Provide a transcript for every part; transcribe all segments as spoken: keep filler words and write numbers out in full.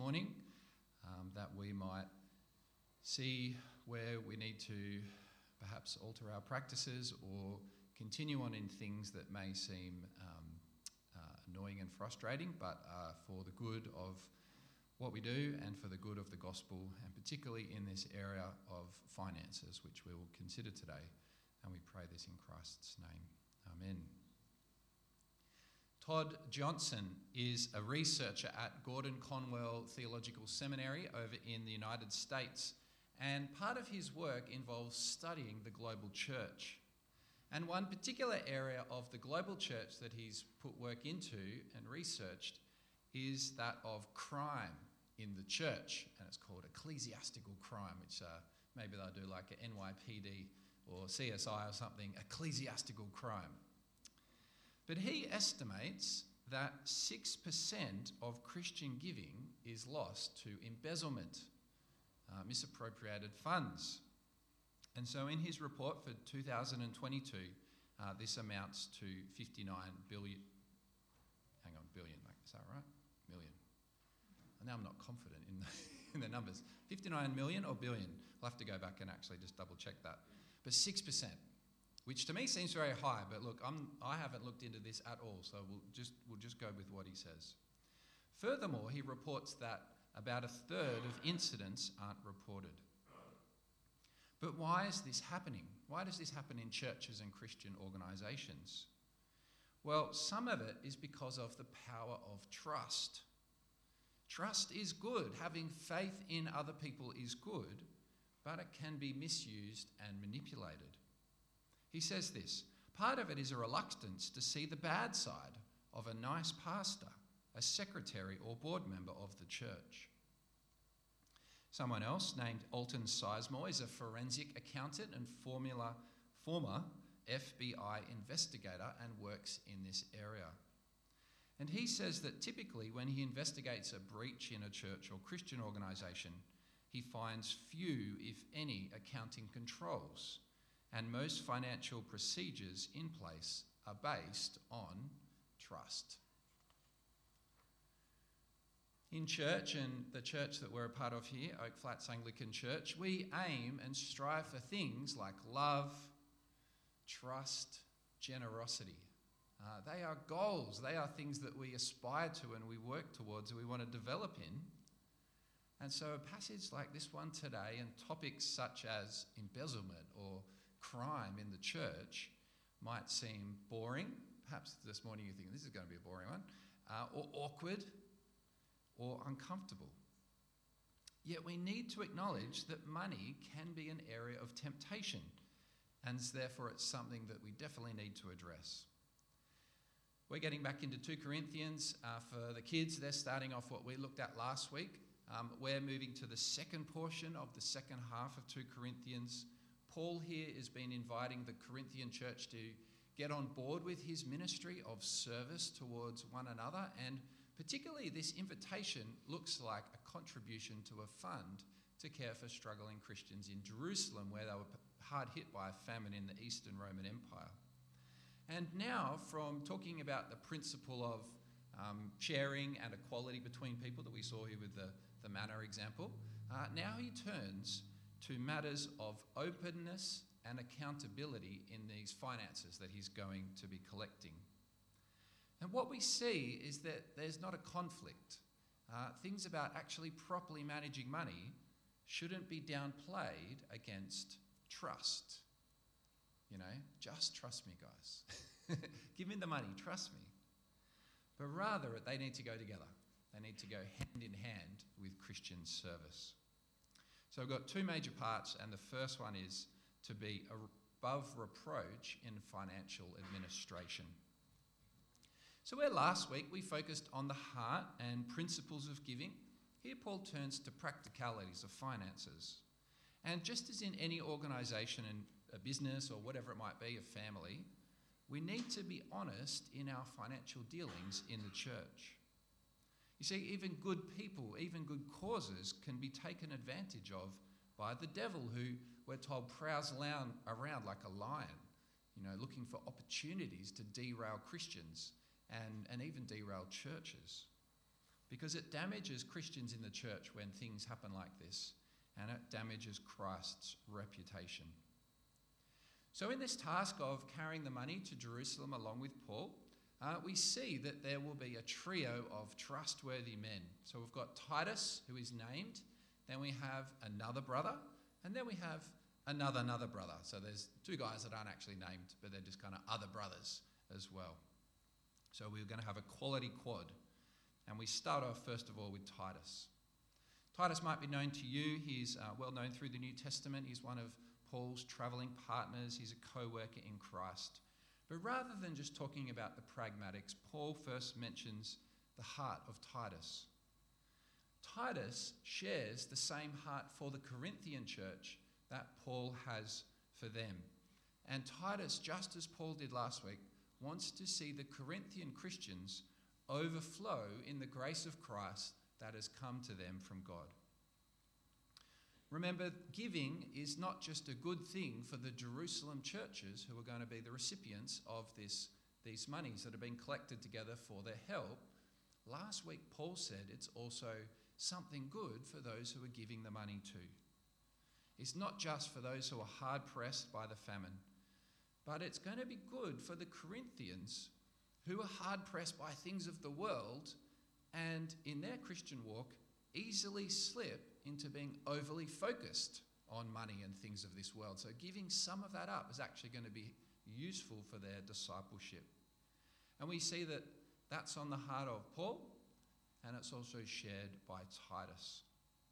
morning, um, that we might see where we need to perhaps alter our practices or continue on in things that may seem um, uh, annoying and frustrating, but uh, for the good of what we do and for the good of the gospel, and particularly in this area of finances, which we will consider today. And we pray this in Christ's name. Amen. Todd Johnson is a researcher at Gordon Conwell Theological Seminary over in the United States, and part of his work involves studying the global church. And one particular area of the global church that he's put work into and researched is that of crime in the church, and it's called ecclesiastical crime, which uh, maybe they'll do like a N Y P D or C S I or something, ecclesiastical crime. But he estimates that six percent of Christian giving is lost to embezzlement, uh, misappropriated funds. And so in his report for two thousand twenty-two, uh, this amounts to fifty-nine billion, hang on, billion, is that right? Million. And now I'm not confident in the, in the numbers. fifty-nine million or billion? I'll have to go back and actually just double check that. But six percent. Which to me seems very high, but look, I'm, I haven't looked into this at all, so we'll just, we'll just go with what he says. Furthermore, he reports that about a third of incidents aren't reported. But why is this happening? Why does this happen in churches and Christian organisations? Well, some of it is because of the power of trust. Trust is good. Having faith in other people is good, but it can be misused and manipulated. He says this, part of it is a reluctance to see the bad side of a nice pastor, a secretary or board member of the church. Someone else named Alton Sizemore is a forensic accountant and formula, former F B I investigator and works in this area. And he says that typically when he investigates a breach in a church or Christian organisation, he finds few, if any, accounting controls. And most financial procedures in place are based on trust. In church, and the church that we're a part of here, Oak Flats Anglican Church, we aim and strive for things like love, trust, generosity. Uh, they are goals. They are things that we aspire to and we work towards and we want to develop in. And so a passage like this one today and topics such as embezzlement or crime in the church might seem boring. Perhaps this morning you think this is going to be a boring one, uh, or awkward or uncomfortable. Yet we need to acknowledge that money can be an area of temptation, and therefore it's something that we definitely need to address. We're getting back into Second Corinthians. Uh, for the kids, they're starting off what we looked at last week. Um, we're moving to the second portion of the second half of Second Corinthians. Paul here has been inviting the Corinthian church to get on board with his ministry of service towards one another, and particularly this invitation looks like a contribution to a fund to care for struggling Christians in Jerusalem, where they were hard hit by a famine in the Eastern Roman Empire. And now, from talking about the principle of um, sharing and equality between people that we saw here with the, the manna example, uh, now he turns to matters of openness and accountability in these finances that he's going to be collecting. And what we see is that there's not a conflict. Uh, things about actually properly managing money shouldn't be downplayed against trust. You know, just trust me, guys. Give me the money, trust me. But rather, they need to go together. They need to go hand in hand with Christian service. So we've got two major parts, and the first one is to be above reproach in financial administration. So where last week we focused on the heart and principles of giving, here Paul turns to practicalities of finances. And just as in any organisation and a business or whatever it might be, a family, we need to be honest in our financial dealings in the church. You see, even good people, even good causes can be taken advantage of by the devil, who we're told prowls around like a lion, you know, looking for opportunities to derail Christians and, and even derail churches. because it damages Christians in the church when things happen like this, and it damages Christ's reputation. So in this task of carrying the money to Jerusalem along with Paul, uh, we see that there will be a trio of trustworthy men. So we've got Titus, who is named, then we have another brother, and then we have another another brother. So there's two guys that aren't actually named, but they're just kind of other brothers as well. So we're going to have a quality quad. And we start off, first of all, with Titus. Titus might be known to you. He's uh, well known through the New Testament. He's one of Paul's travelling partners. He's a co-worker in Christ. But rather than just talking about the pragmatics, Paul first mentions the heart of Titus. Titus shares the same heart for the Corinthian church that Paul has for them. And Titus, just as Paul did last week, wants to see the Corinthian Christians overflow in the grace of Christ that has come to them from God. Remember, giving is not just a good thing for the Jerusalem churches who are going to be the recipients of this, these monies that are being collected together for their help. Last week, Paul said it's also something good for those who are giving the money to. It's not just for those who are hard-pressed by the famine, but it's going to be good for the Corinthians who are hard-pressed by things of the world and in their Christian walk easily slip into being overly focused on money and things of this world. So giving some of that up is actually going to be useful for their discipleship. And we see that that's on the heart of Paul, and it's also shared by Titus.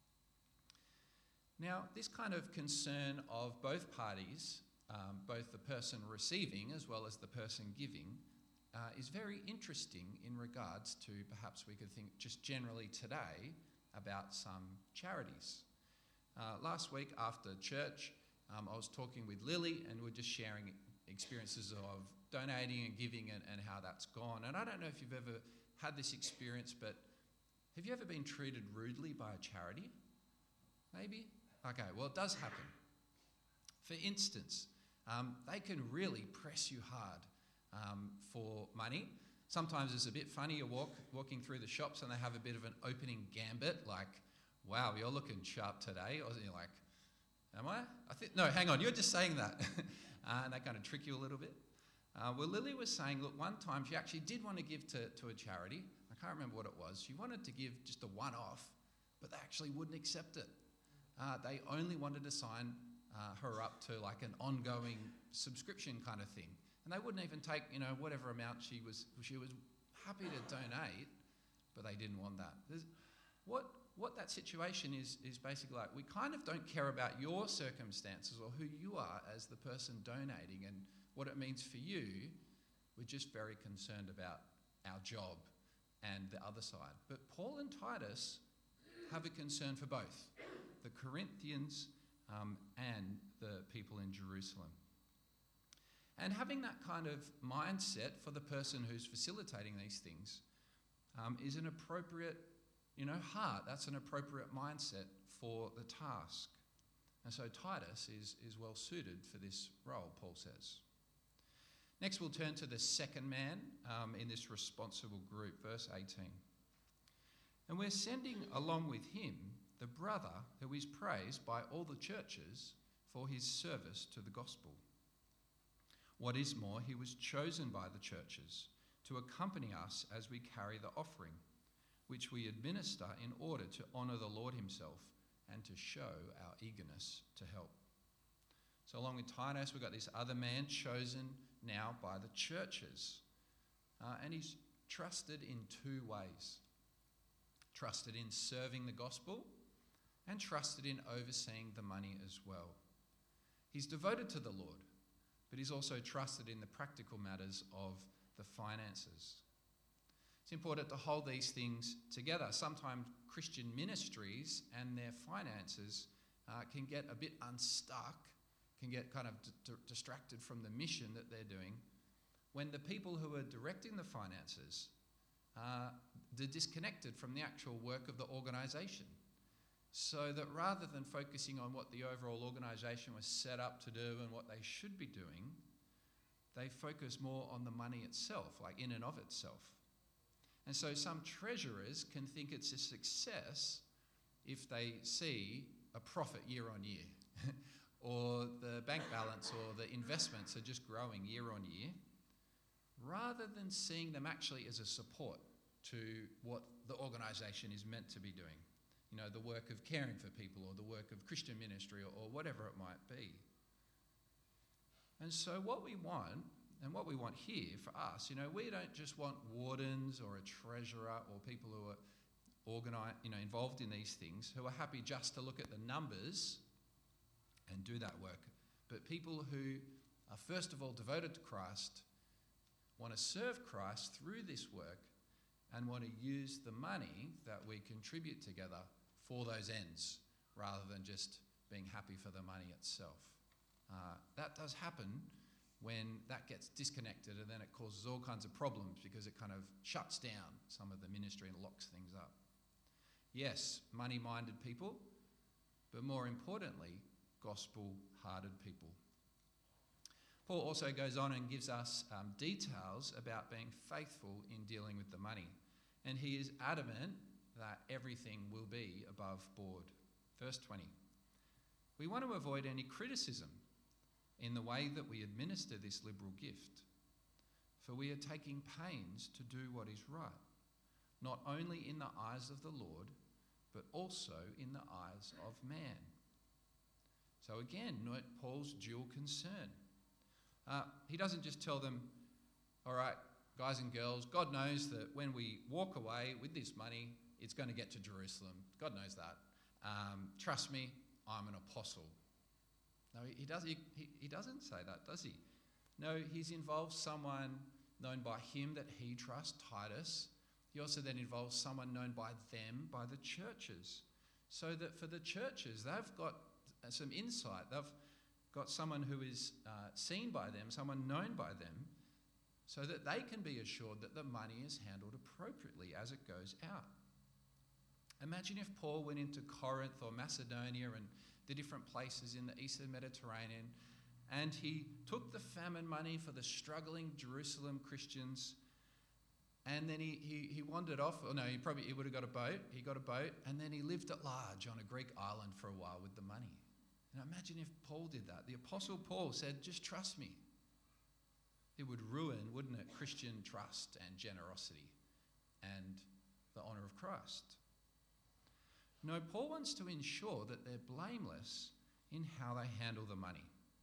Now, this kind of concern of both parties, um, both the person receiving as well as the person giving, uh, is very interesting in regards to, perhaps we could think just generally today, about some charities. Uh, last week after church, um, I was talking with Lily and we we're just sharing experiences of donating and giving and, and how that's gone. And I don't know if you've ever had this experience, but have you ever been treated rudely by a charity? Maybe? Okay, well, it does happen. For instance, um, they can really press you hard um, for money. Sometimes it's a bit funny. You're walk, walking through the shops and they have a bit of an opening gambit, like, wow, you're looking sharp today. Or you're like, am I? I think no, hang on, you're just saying that. uh, and they kind of trick you a little bit. Uh, well, Lily was saying, look, one time she actually did want to give to, to a charity. I can't remember what it was. She wanted to give just a one-off, but they actually wouldn't accept it. Uh, they only wanted to sign uh, her up to like an ongoing subscription kind of thing. And they wouldn't even take, you know, whatever amount she was she was happy to donate, but they didn't want that. There's, what what that situation is is basically like, we kind of don't care about your circumstances or who you are as the person donating and what it means for you. We're just very concerned about our job and the other side. But Paul and Titus have a concern for both, the Corinthians um, and the people in Jerusalem. And having that kind of mindset for the person who's facilitating these things um, is an appropriate, you know, heart. That's an appropriate mindset for the task. And so Titus is, is well suited for this role, Paul says. Next, we'll turn to the second man um, in this responsible group, verse eighteen. And we're sending along with him the brother who is praised by all the churches for his service to the gospel. What is more, he was chosen by the churches to accompany us as we carry the offering, which we administer in order to honour the Lord himself and to show our eagerness to help. So along with Titus, we've got this other man chosen now by the churches. Uh, and he's trusted in two ways. Trusted in serving the gospel and trusted in overseeing the money as well. He's devoted to the Lord, but he's also trusted in the practical matters of the finances. It's important to hold these things together. Sometimes Christian ministries and their finances uh, can get a bit unstuck, can get kind of d- d- distracted from the mission that they're doing, when the people who are directing the finances uh, they're disconnected from the actual work of the organisation. So that rather than focusing on what the overall organisation was set up to do and what they should be doing, they focus more on the money itself, like in and of itself. And so some treasurers can think it's a success if they see a profit year on year, or the bank balance or the investments are just growing year on year, rather than seeing them actually as a support to what the organisation is meant to be doing. You know, the work of caring for people, or the work of Christian ministry, or, or whatever it might be. And so what we want, and what we want here for us, you know, we don't just want wardens or a treasurer or people who are organize, you know, involved in these things, who are happy just to look at the numbers and do that work. But people who are first of all devoted to Christ, want to serve Christ through this work, and want to use the money that we contribute together for those ends, rather than just being happy for the money itself. Uh, that does happen when that gets disconnected, and then it causes all kinds of problems because it kind of shuts down some of the ministry and locks things up. Yes, money-minded people, but more importantly, gospel-hearted people. Paul also goes on and gives us um, details about being faithful in dealing with the money. And he is adamant that everything will be above board. Verse twenty. We want to avoid any criticism in the way that we administer this liberal gift, for we are taking pains to do what is right, not only in the eyes of the Lord, but also in the eyes of man. So again, note Paul's dual concern. Uh, he doesn't just tell them, all right, guys and girls, God knows that when we walk away with this money, it's going to get to Jerusalem. God knows that. Um, trust me, I'm an apostle. No, he, does, he, he, he doesn't say that, does he? No, he's involved someone known by him that he trusts, Titus. He also then involves someone known by them, by the churches. So that for the churches, they've got some insight. They've got someone who is uh, seen by them, someone known by them, so that they can be assured that the money is handled appropriately as it goes out. Imagine if Paul went into Corinth or Macedonia and the different places in the eastern Mediterranean, and he took the famine money for the struggling Jerusalem Christians, and then he, he, he wandered off. Oh no, he probably he would have got a boat. He got a boat, and then he lived at large on a Greek island for a while with the money. And imagine if Paul did that. The Apostle Paul said, just trust me. It would ruin, wouldn't it, Christian trust and generosity and the honour of Christ. No, Paul wants to ensure that they're blameless in how they handle the money.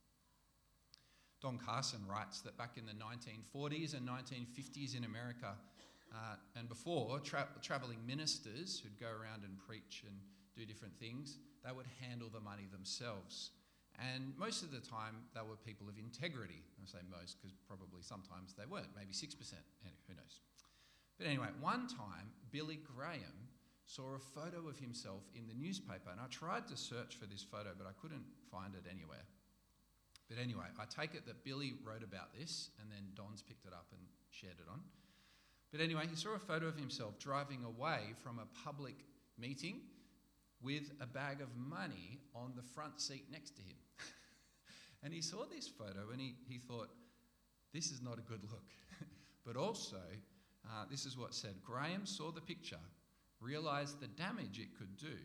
Don Carson writes that back in the nineteen forties and nineteen fifties in America, uh, and before, tra- travelling ministers who'd go around and preach and do different things, they would handle the money themselves. And most of the time, they were people of integrity. I say most because probably sometimes they weren't, maybe six percent, who knows. But anyway, one time, Billy Graham saw a photo of himself in the newspaper, and I tried to search for this photo, but I couldn't find it anywhere. But anyway, I take it that Billy wrote about this, and then Don's picked it up and shared it on. But anyway, he saw a photo of himself driving away from a public meeting with a bag of money on the front seat next to him. And he saw this photo and he, he thought, this is not a good look. But also, uh, this is what said, Graham saw the picture, realised the damage it could do,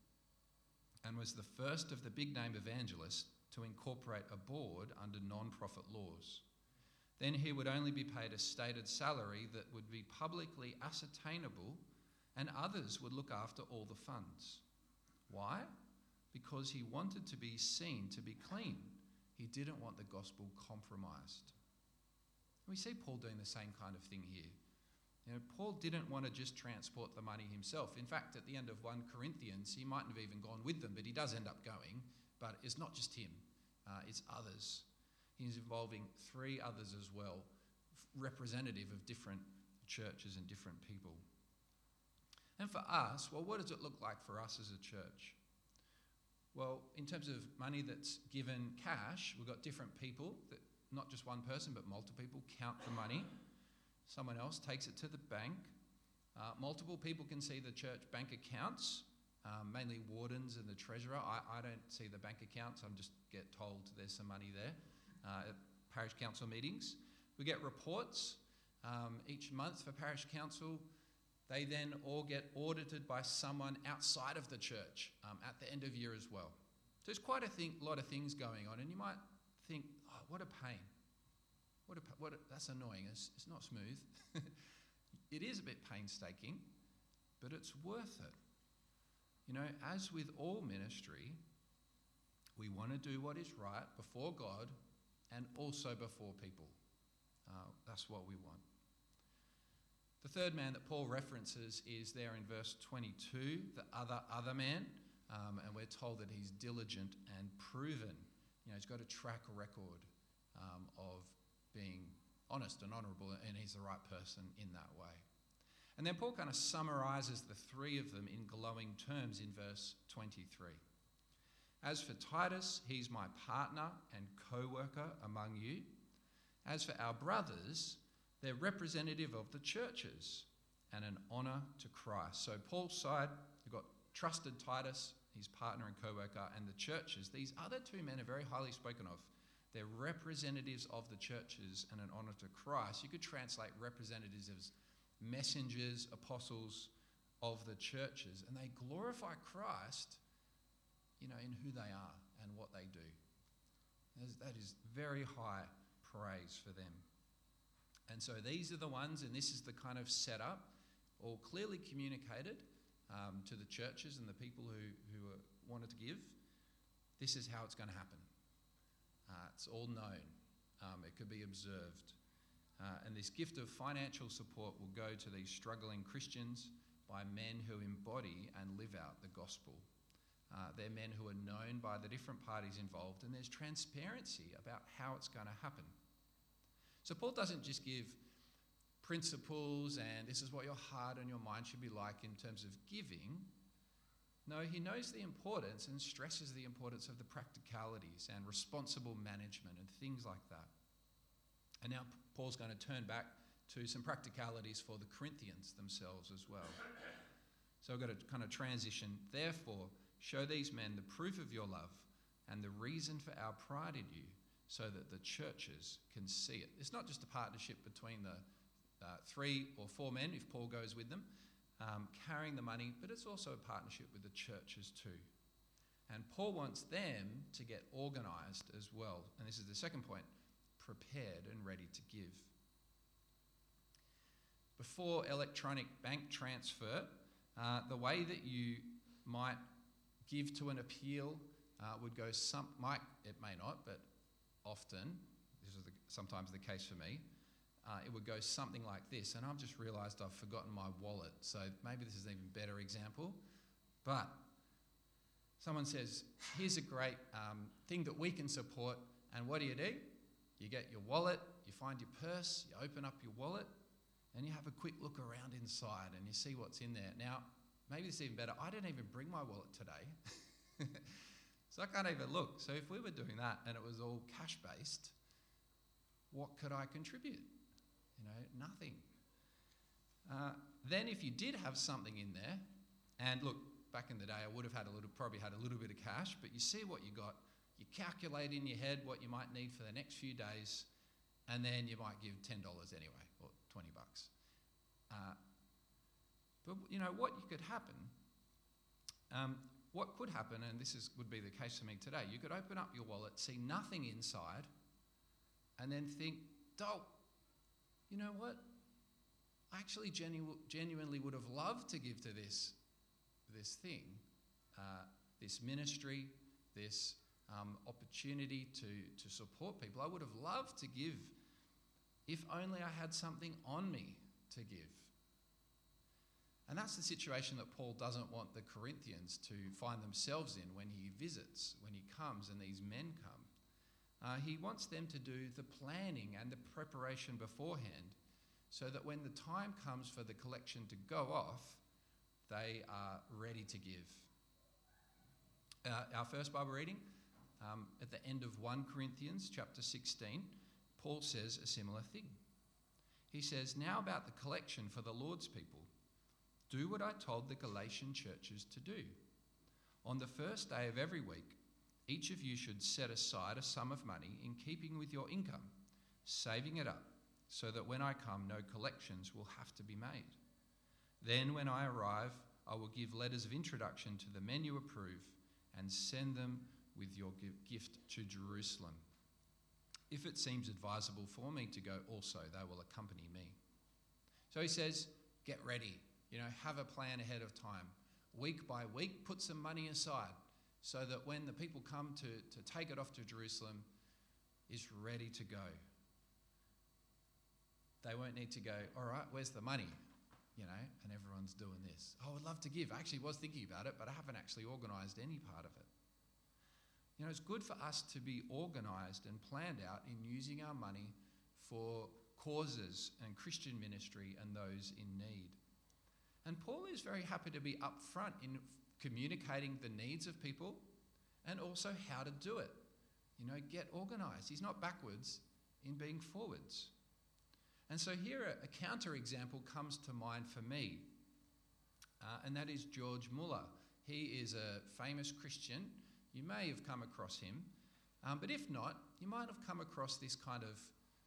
and was the first of the big-name evangelists to incorporate a board under non-profit laws. Then he would only be paid a stated salary that would be publicly ascertainable, and others would look after all the funds. Why? Because he wanted to be seen to be clean. He didn't want the gospel compromised. We see Paul doing the same kind of thing here. You know, Paul didn't want to just transport the money himself. In fact, at the end of First Corinthians, he mightn't have even gone with them, but he does end up going. But it's not just him, uh, it's others. He's involving three others as well, representative of different churches and different people. And for us, well, what does it look like for us as a church? Well, in terms of money that's given cash, we've got different people, that not just one person, but multiple people count the money. Someone else takes it to the bank. Uh, multiple people can see the church bank accounts, um, mainly wardens and the treasurer. I, I don't see the bank accounts. I just get told there's some money there uh, at parish council meetings. We get reports um, each month for parish council. They then all get audited by someone outside of the church um, at the end of year as well. So there's quite a thing, lot of things going on, and you might think, oh, what a pain. What a, what a, that's annoying. It's, it's not smooth. It is a bit painstaking, but it's worth it. You know, as with all ministry, we want to do what is right before God and also before people. Uh, that's what we want. The third man that Paul references is there in verse twenty-two, the other other man, um, and we're told that he's diligent and proven. You know, he's got a track record um, of being honest and honourable, and he's the right person in that way. And then Paul kind of summarises the three of them in glowing terms in verse twenty-three. As for Titus, he's my partner and co-worker among you. As for our brothers, they're representative of the churches and an honour to Christ. So Paul's side, you've got trusted Titus, his partner and co-worker, and the churches. These other two men are very highly spoken of. They're representatives of the churches and an honour to Christ. You could translate representatives as messengers, apostles of the churches, and they glorify Christ, you know, in who they are and what they do. That is very high praise for them. And so these are the ones, and this is the kind of setup, all clearly communicated um, to the churches and the people who, who are, wanted to give. This is how it's going to happen. Uh, it's all known. Um, it could be observed. Uh, and this gift of financial support will go to these struggling Christians by men who embody and live out the gospel. Uh, they're men who are known by the different parties involved, and there's transparency about how it's going to happen. So Paul doesn't just give principles and this is what your heart and your mind should be like in terms of giving. No, he knows the importance and stresses the importance of the practicalities and responsible management and things like that. And now Paul's going to turn back to some practicalities for the Corinthians themselves as well. So I've got to kind of transition. Therefore, show these men the proof of your love and the reason for our pride in you, so that the churches can see it. It's not just a partnership between the uh, three or four men, if Paul goes with them, um, carrying the money, but it's also a partnership with the churches too. And Paul wants them to get organised as well. And this is the second point, prepared and ready to give. Before electronic bank transfer, uh, the way that you might give to an appeal uh, would go some, might, it may not, but often, this is the, sometimes the case for me, uh, it would go something like this. And I've just realised I've forgotten my wallet. So maybe this is an even better example. But someone says, here's a great um, thing that we can support. And what do you do? You get your wallet, you find your purse, you open up your wallet, and you have a quick look around inside and you see what's in there. Now, maybe this is even better. I didn't even bring my wallet today. So I can't even look. So if we were doing that and it was all cash-based, what could I contribute? You know, nothing. Uh, then if you did have something in there, and look, back in the day I would have had a little, probably had a little bit of cash, but you see what you got, you calculate in your head what you might need for the next few days, and then you might give ten dollars anyway, or twenty bucks. Uh, but, you know, what you could happen... Um, What could happen, and this is, would be the case for me today, you could open up your wallet, see nothing inside, and then think, oh, you know what? I actually genu- genuinely would have loved to give to this, this thing, uh, this ministry, this um, opportunity to, to support people. I would have loved to give if only I had something on me to give. And that's the situation that Paul doesn't want the Corinthians to find themselves in when he visits, when he comes and these men come. Uh, he wants them to do the planning and the preparation beforehand so that when the time comes for the collection to go off, they are ready to give. Uh, our first Bible reading, um, at the end of First Corinthians chapter sixteen, Paul says a similar thing. He says, now about the collection for the Lord's people, do what I told the Galatian churches to do. On the first day of every week, each of you should set aside a sum of money in keeping with your income, saving it up, so that when I come, no collections will have to be made. Then when I arrive, I will give letters of introduction to the men you approve and send them with your gift to Jerusalem. If it seems advisable for me to go also, they will accompany me. So he says, get ready. You know, have a plan ahead of time. Week by week, put some money aside so that when the people come to, to take it off to Jerusalem, it's ready to go. They won't need to go, all right, where's the money? You know, and everyone's doing this. Oh, I would love to give. I actually was thinking about it, but I haven't actually organised any part of it. You know, it's good for us to be organised and planned out in using our money for causes and Christian ministry and those in need. And Paul is very happy to be upfront in communicating the needs of people and also how to do it. You know, get organised. He's not backwards in being forwards. And so here a, a counter-example comes to mind for me, uh, and that is George Muller. He is a famous Christian. You may have come across him, um, but if not, you might have come across this kind of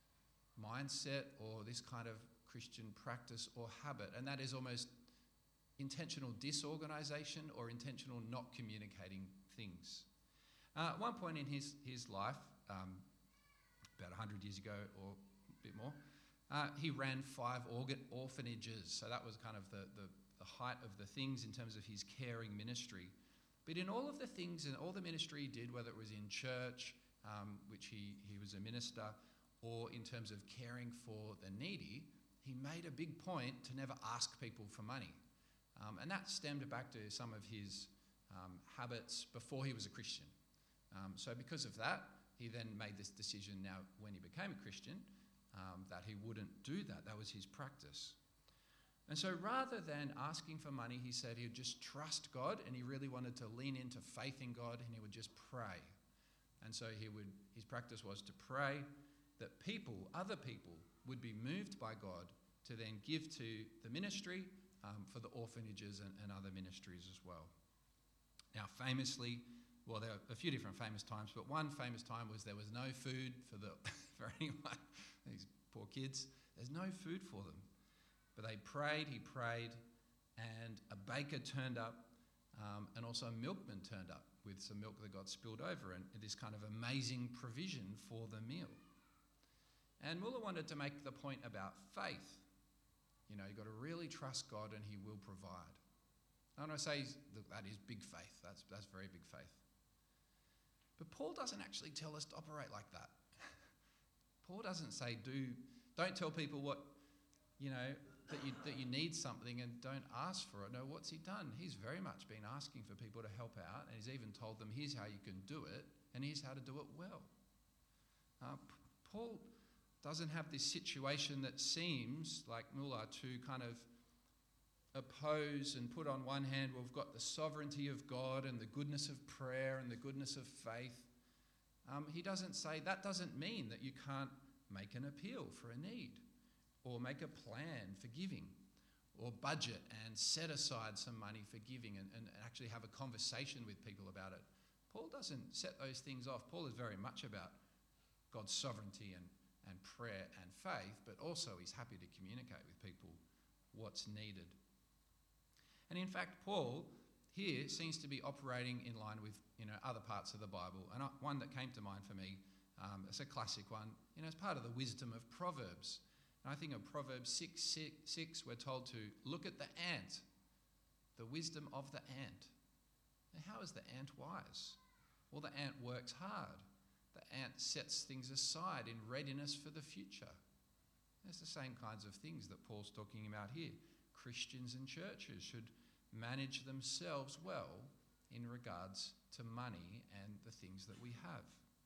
mindset or this kind of Christian practice or habit, and that is almost intentional disorganisation or intentional not communicating things. Uh, at one point in his, his life, um, about one hundred years ago or a bit more, uh, he ran five organ orphanages. So that was kind of the, the, the height of the things in terms of his caring ministry. But in all of the things and all the ministry he did, whether it was in church, um, which he, he was a minister, or in terms of caring for the needy, he made a big point to never ask people for money. Um, and that stemmed back to some of his um, habits before he was a Christian. Um, so because of that, he then made this decision now when he became a Christian um, that he wouldn't do that. That was his practice. And so rather than asking for money, he said he would just trust God, and he really wanted to lean into faith in God, and he would just pray. And so he would, his practice was to pray that people, other people, would be moved by God to then give to the ministry um, for the orphanages and, and other ministries as well. Now, famously, well, there are a few different famous times, but one famous time was there was no food for the for anyone, these poor kids. There's no food for them. But they prayed, he prayed, and a baker turned up, um, and also a milkman turned up with some milk that got spilled over, and this kind of amazing provision for the meal. And Muller wanted to make the point about faith. You know, you've got to really trust God and he will provide. And when I say that is big faith, that's, that's very big faith. But Paul doesn't actually tell us to operate like that. Paul doesn't say, do, don't tell people what, you know, that you, that you need something and don't ask for it. No, what's he done? He's very much been asking for people to help out, and he's even told them, here's how you can do it, and here's how to do it well. Uh, P- Paul doesn't have this situation that seems, like Muller, to kind of oppose and put on one hand, we've got the sovereignty of God and the goodness of prayer and the goodness of faith. Um, he doesn't say that doesn't mean that you can't make an appeal for a need or make a plan for giving or budget and set aside some money for giving and, and actually have a conversation with people about it. Paul doesn't set those things off. Paul is very much about God's sovereignty and, and prayer and faith, but also he's happy to communicate with people what's needed. And in fact, Paul here seems to be operating in line with, you know, other parts of the Bible. And one that came to mind for me, um, it's a classic one, you know, it's part of the wisdom of Proverbs. And I think of Proverbs six, six, six, we're told to look at the ant, the wisdom of the ant. Now, how is the ant wise? Well, the ant works hard. The ant sets things aside in readiness for the future. It's the same kinds of things that Paul's talking about here. Christians and churches should manage themselves well in regards to money and the things that we have.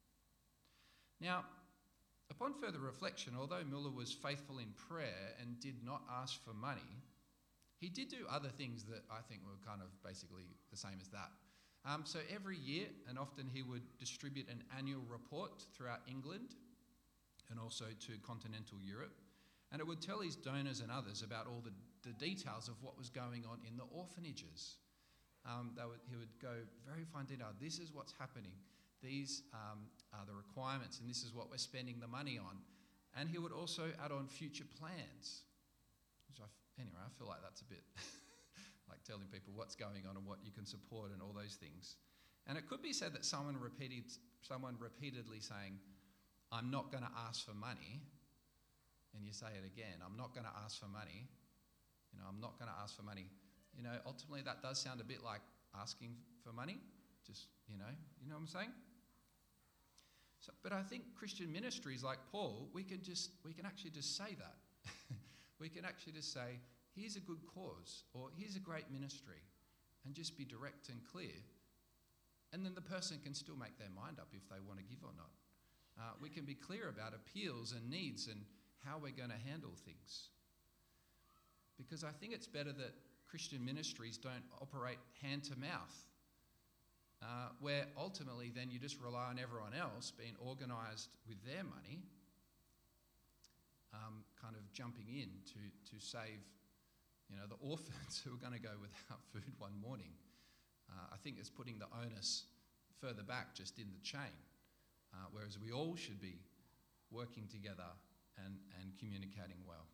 Now, upon further reflection, although Muller was faithful in prayer and did not ask for money, he did do other things that I think were kind of basically the same as that. Um, so every year, and often he would distribute an annual report throughout England and also to continental Europe. And it would tell his donors and others about all the, the details of what was going on in the orphanages. Um, they would, he would go very fine detail. This is what's happening. These um, are the requirements, and this is what we're spending the money on. And he would also add on future plans, which I anyway, I feel like that's a bit like telling people what's going on and what you can support and all those things. And it could be said that someone repeated, someone repeatedly saying, I'm not going to ask for money, and you say it again, I'm not going to ask for money, you know, I'm not going to ask for money. You know, ultimately that does sound a bit like asking for money, just, you know, you know what I'm saying? So, but I think Christian ministries like Paul, we can just, we can actually just say that. We can actually just say, here's a good cause, or here's a great ministry, and just be direct and clear. And then the person can still make their mind up if they want to give or not. Uh, we can be clear about appeals and needs and how we're going to handle things. Because I think it's better that Christian ministries don't operate hand to mouth, uh, where ultimately then you just rely on everyone else being organised with their money, um, kind of jumping in to, to save, you know, the orphans who are going to go without food one morning. Uh, I think it's putting the onus further back just in the chain, uh, whereas we all should be working together and, and communicating well.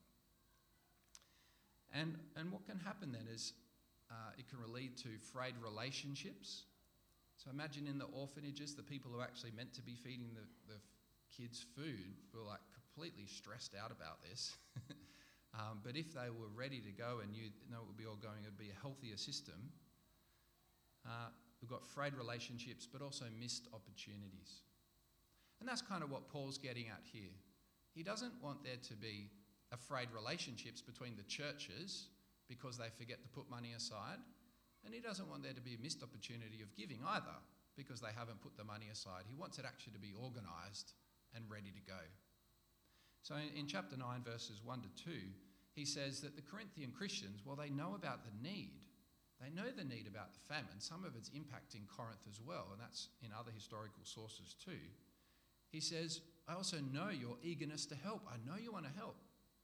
And, and what can happen then is uh, it can lead to frayed relationships. So imagine in the orphanages, the people who are actually meant to be feeding the, the kids food were like completely stressed out about this. um, but if they were ready to go and knew, know it would be all going, it would be a healthier system. Uh, we've got frayed relationships, but also missed opportunities. And that's kind of what Paul's getting at here. He doesn't want there to be frayed relationships between the churches because they forget to put money aside. And he doesn't want there to be a missed opportunity of giving either because they haven't put the money aside. He wants it actually to be organised and ready to go. So in, in chapter nine, verses one to two, he says that the Corinthian Christians, well, they know about the need. They know the need about the famine. Some of it's impacting Corinth as well, and that's in other historical sources too. He says, I also know your eagerness to help. I know you want to help.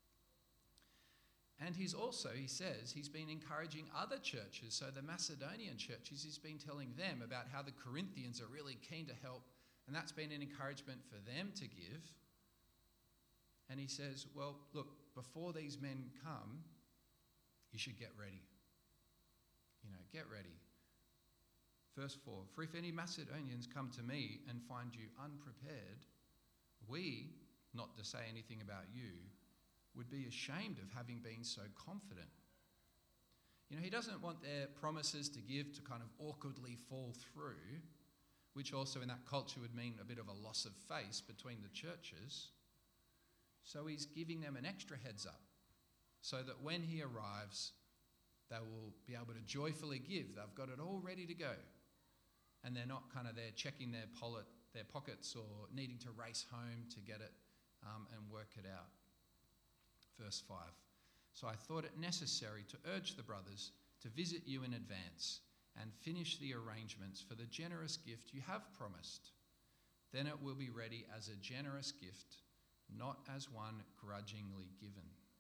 And he's also, he says, he's been encouraging other churches. So the Macedonian churches, he's been telling them about how the Corinthians are really keen to help. And that's been an encouragement for them to give. And he says, well, look, before these men come, you should get ready. You know, get ready. Verse four, for if any Macedonians come to me and find you unprepared, we, not to say anything about you, would be ashamed of having been so confident. You know, he doesn't want their promises to give to kind of awkwardly fall through, which also in that culture would mean a bit of a loss of face between the churches. So he's giving them an extra heads up so that when he arrives, they will be able to joyfully give. They've got it all ready to go. And they're not kind of there checking their, polit, their pockets or needing to race home to get it um, and work it out. Verse five, so I thought it necessary to urge the brothers to visit you in advance and finish the arrangements for the generous gift you have promised. Then it will be ready as a generous gift, not as one grudgingly given.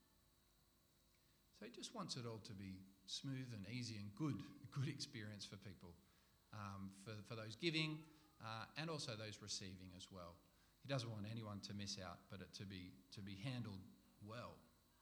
So he just wants it all to be smooth and easy and good, a good experience for people, um, for, for those giving uh, and also those receiving as well. He doesn't want anyone to miss out, but it to be, to be handled well.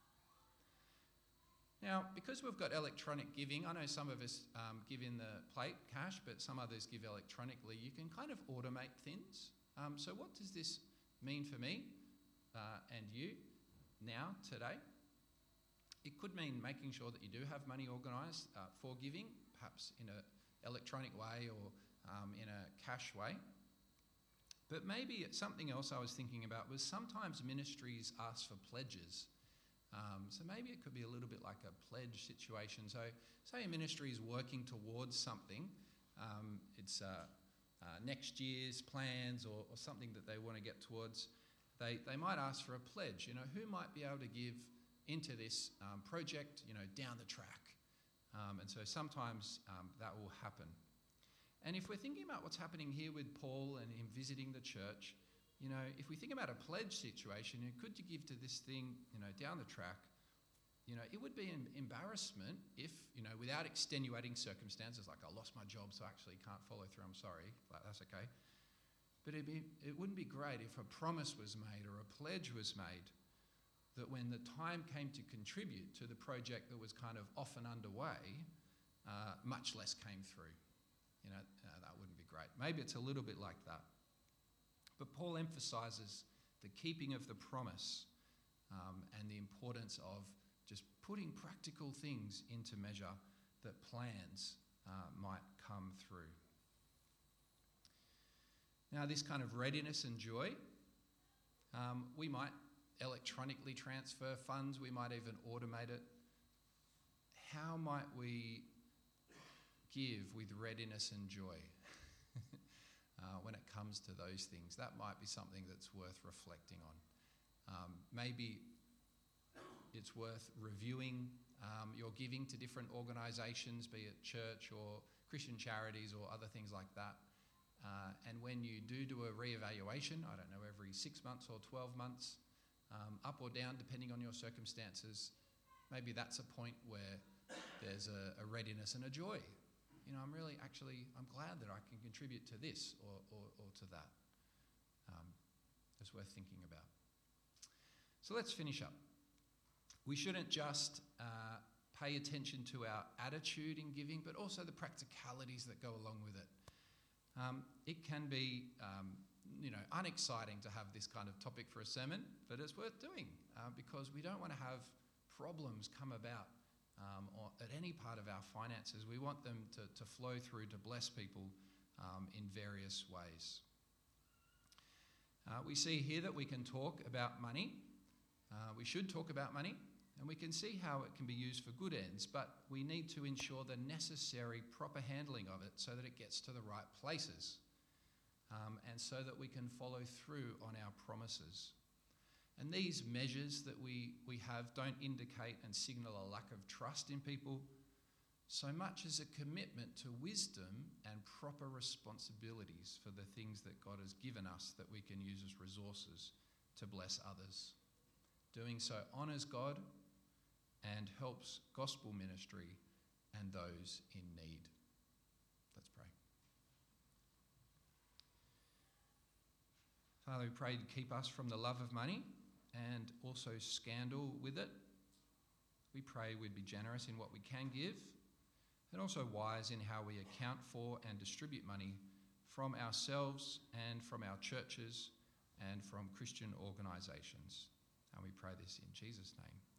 Now, because we've got electronic giving, I know some of us um, give in the plate cash, but some others give electronically. You can kind of automate things. Um, so what does this mean for me uh, and you now, today? It could mean making sure that you do have money organised uh, for giving, perhaps in an electronic way or um, in a cash way. But maybe something else I was thinking about was sometimes ministries ask for pledges. Um, so maybe it could be a little bit like a pledge situation. So say a ministry is working towards something, um, it's uh, uh, next year's plans or, or something that they want to get towards, they, they might ask for a pledge. You know, who might be able to give into this um, project, you know, down the track? Um, and so sometimes um, that will happen. And if we're thinking about what's happening here with Paul and him visiting the church, you know, if we think about a pledge situation, you know, could you give to this thing, you know, down the track? You know, it would be an embarrassment if, you know, without extenuating circumstances, like I lost my job, so I actually can't follow through, I'm sorry, like, that's okay. But it'd be, it wouldn't be great if a promise was made or a pledge was made that when the time came to contribute to the project that was kind of off and underway, uh, much less came through. You know, uh, that wouldn't be great. Maybe it's a little bit like that. But Paul emphasises the keeping of the promise um, and the importance of just putting practical things into measure that plans uh, might come through. Now, this kind of readiness and joy, um, we might electronically transfer funds, we might even automate it. How might we give with readiness and joy uh, when it comes to those things? That might be something that's worth reflecting on. Um, maybe it's worth reviewing um, your giving to different organisations, be it church or Christian charities or other things like that. Uh, and when you do do a re-evaluation, I don't know, every six months or twelve months, um, up or down, depending on your circumstances, maybe that's a point where there's a, a readiness and a joy. You know, I'm really actually, I'm glad that I can contribute to this or, or, or to that. Um, it's worth thinking about. So let's finish up. We shouldn't just uh, pay attention to our attitude in giving, but also the practicalities that go along with it. Um, it can be, um, you know, unexciting to have this kind of topic for a sermon, but it's worth doing uh, because we don't want to have problems come about um, or at any part of our finances. We want them to, to flow through to bless people um, in various ways. Uh, we see here that we can talk about money. Uh, we should talk about money, and we can see how it can be used for good ends, but we need to ensure the necessary proper handling of it so that it gets to the right places um, and so that we can follow through on our promises. And these measures that we, we have don't indicate and signal a lack of trust in people so much as a commitment to wisdom and proper responsibilities for the things that God has given us that we can use as resources to bless others. Doing so honours God and helps gospel ministry and those in need. Let's pray. Father, we pray to keep us from the love of money and also scandal with it. We pray we'd be generous in what we can give and also wise in how we account for and distribute money from ourselves and from our churches and from Christian organisations. And we pray this in Jesus' name.